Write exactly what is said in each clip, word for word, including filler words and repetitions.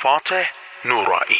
فاتح نورایی.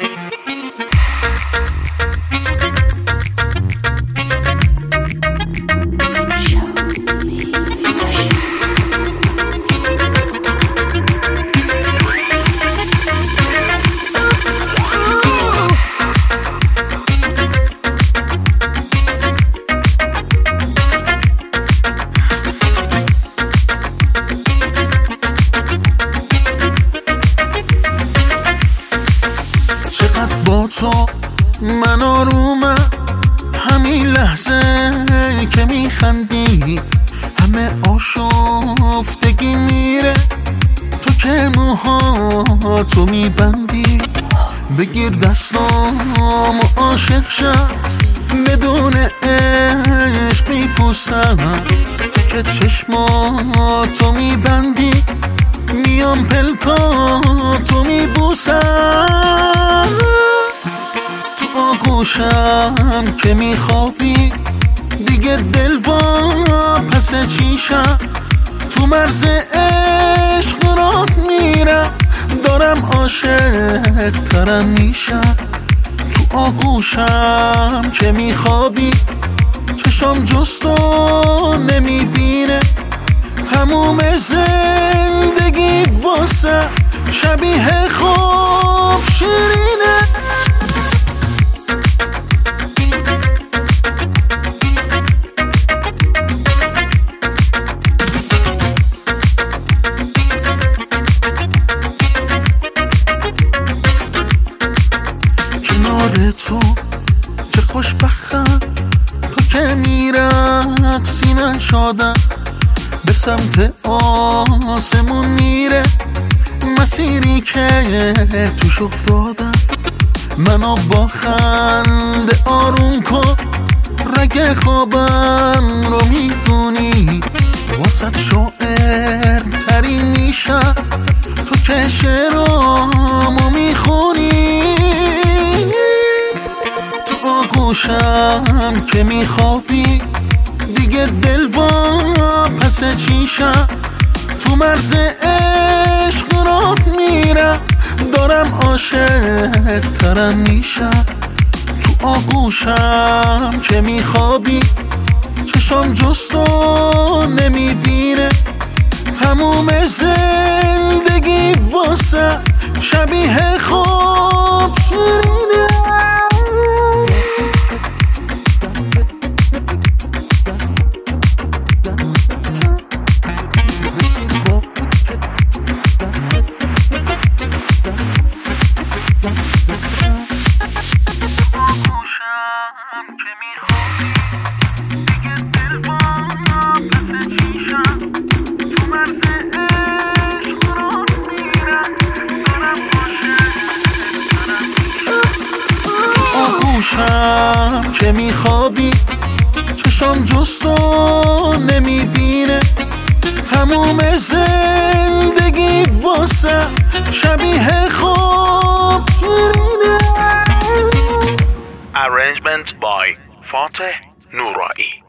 با تو من آرومم، همین لحظه که میخندی همه آشفتگی میره. تو که موها تو میبندی، بگیر دستام و عاشق شم، بدون عشق میپوسم که چشماتو میبندی، میام پلکاتو میبوسم، تو آغوشم که میخوابی، دیگه دل پس چیشم، تو مرز عشق راه میرم، دارم عاشق ترم میشم، تو آغوشم که میخوابی، چشم جستو نمیبینه، تموم زندگی واسه شبیه خواب شیرینه. کنار تو چه خوشبختم، تو که میرقصی من شادم، به سمت آسمون میره مسیری که توش افتادم، منو با خنده آروم کن، رگ خوابم رو میدونی، واسط شاعر ترین میشم، تو که شعرامو میخونی، تو آغوشم که میخوابی، دیگه دل پس چیشم، تو مرز عشق راه میرم، دارم عاشق ترم میشم، تو آغوشم که میخوابی، چشم جستو نمیبینه، تموم زندگی واسه شبیه خواب شیرینه. آغوشم که میخوابی، چشم جستو نمیبینه، تموم زندگی واسه شبیه خواب شیرینه. Arrangement by فاتح نورایی.